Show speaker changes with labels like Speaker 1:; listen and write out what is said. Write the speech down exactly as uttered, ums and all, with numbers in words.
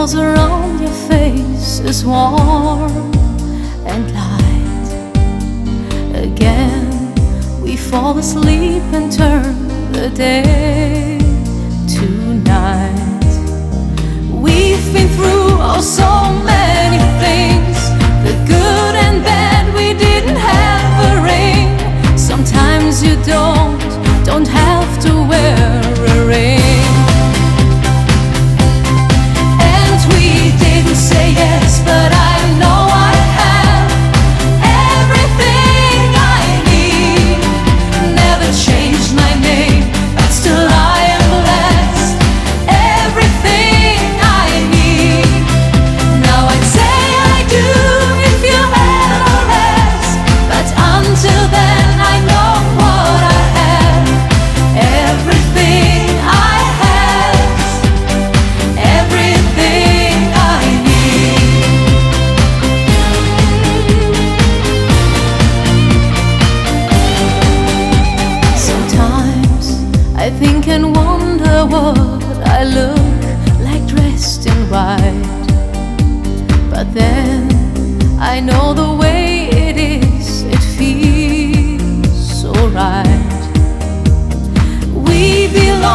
Speaker 1: walls around your face is warm and light. Again we fall asleep and turn the day to night. We've been through oh so many things, the good and bad, we didn't have a ring. Sometimes you don't, don't have to wear a ring. And we didn't say yes, but I know I have everything I need. Never changed my name, but still I am blessed. Everything I need. Now I'd say I do if you ever ask, but until then I know what I have. Everything I have, everything I need. Sometimes I think and wonder what I look like dressed in white, but then I know the way it is, it feels so right. We belong